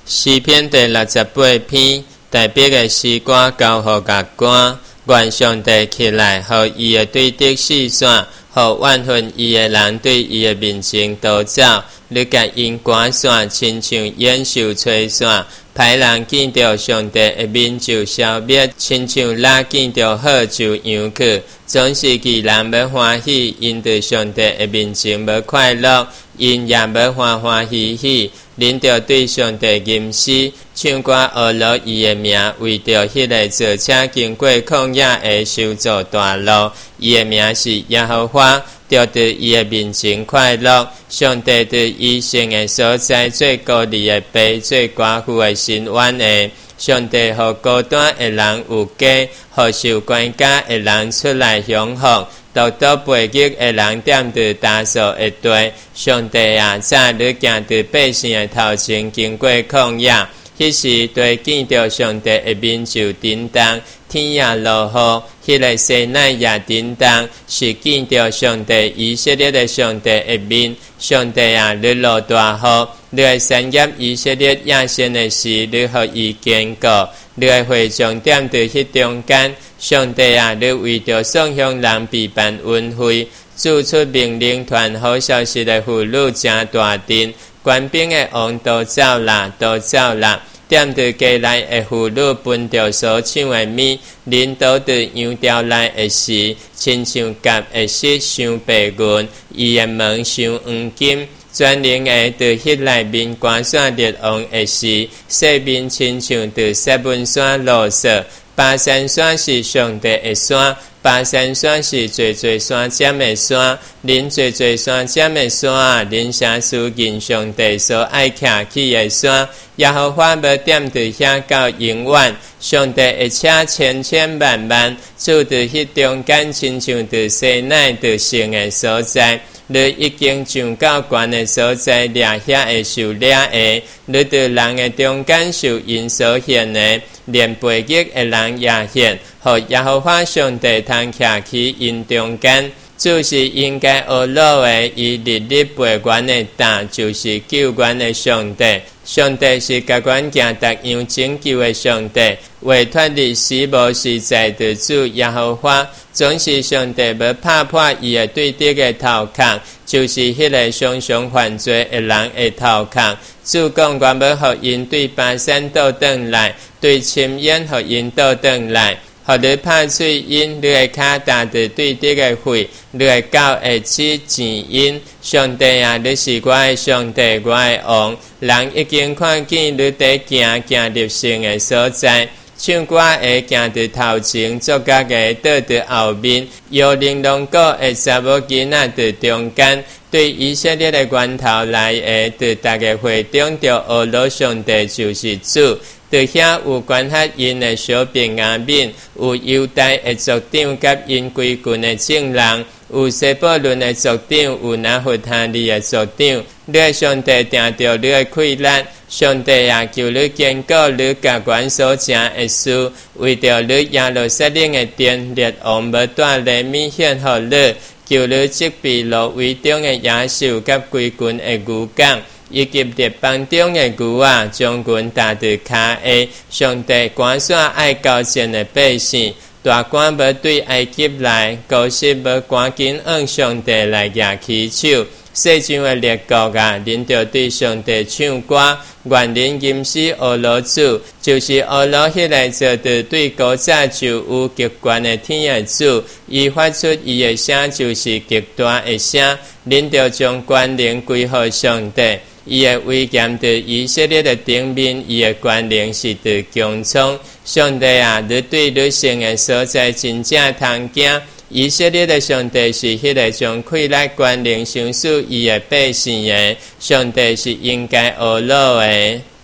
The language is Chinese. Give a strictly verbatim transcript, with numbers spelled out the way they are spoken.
诗篇第六十八篇，特别的诗歌交予乐官，愿上帝起来，予伊的对敌四散，予怨恨伊的人对伊的面前逃走。你甲因赶散，亲像烟受吹散。歹人见到上帝的面就消灭，亲像蜡见到火就扬去。总是其人要欢喜，因对上帝的面前要快乐，因也要欢欢喜喜。恁着对上帝吟诗，唱歌学落伊的名，为着迄个坐车经过旷野的修造大路，伊的名是耶和华，着伫伊的面前快乐。上帝伫伊生的所在，最高丽的爸，最寡妇的心愿的。上帝互孤单的人有家，互受管家的人出来享福。独独背逆的人踮伫大树的地，上帝啊，早你行伫百姓的头前，经过旷野，迄时地见到上帝的面就震动，天也落雨，迄个西奈也震动，是见到上帝以色列的上帝的面。上帝啊，你落大雨，你会产业以色列野生的事，你互伊坚固，你会会众踮伫迄中间。上帝啊，你为着送向人备办恩惠，做出命令传好消息的妇女真大阵，官兵的王都走啦，都走啦。踮伫家内的妇女分着所抢的米，领导伫羊条内的时，亲像甲的丝伤白银，伊的门伤黄金。专灵的伫迄内面关山列王的时，色面亲像伫色文山落色。巴山山是上帝的山，巴山山是最最山尖的山，恁最最山尖的山啊，恁啥事因上帝所爱徛起的山，耶和华要踮伫遐到永远。上帝的车千千万万，住伫迄中间，亲像伫西奈伫圣的所在。你已经上到悬的所在，掠遐会受掠的；你伫人的中间受因所献的，连背逆的人也献，互耶和华上帝通徛起因中间。主是应该学老的，伊日日陪阮的担，就是救阮的上帝。上帝是甲阮行逐样拯救的上帝，为脱离死无实在的主耶和华，总是上帝要拍破伊的对敌的头壳，就是迄个常常犯罪的人的头壳。主讲阮要互因对巴山倒转来，对深渊互因倒转来。互你拍碎因，你的脚踏伫对敌的血，你的脚会起钱因。上帝啊，你是我的上帝，我的王。人已经看见你伫行行入圣的所在，唱歌会行伫头前，作乐的倒伫后面，摇铃龙鼓的查某囡仔伫中间。对以色列的源头来的，伫逐个会中着学老上帝就是主。伫遐有关系因的小便雅悯，有犹大的族长甲因归群的证人，有西布伦的族长，有拿弗他利的族长。你的上帝定着你的溃烂，上帝啊，求你坚固你甲阮所行的事，为着你耶路撒冷的殿，列王要带来米献互你，求你击毙挪威中的野兽甲归群的牛港。以及列邦中的牛啊，将军踏伫骹下。上帝赶散爱交战的百姓，大官要对埃及来，高息要赶紧向上帝来举起手。世上的列国啊，恁着对上帝唱歌，愿恁吟诗学老主，就是学老迄个做伫对古早就有极悬的天的主，伊发出伊的声就是极大的声，恁着将权能归乎上帝。伊的威严伫以色列的顶面，伊的权能是伫强壮。上帝啊，你对你圣的所在真正通惊。以色列的上帝是迄个将溃烂权能赏赐伊的百姓的，上帝是应该学老的。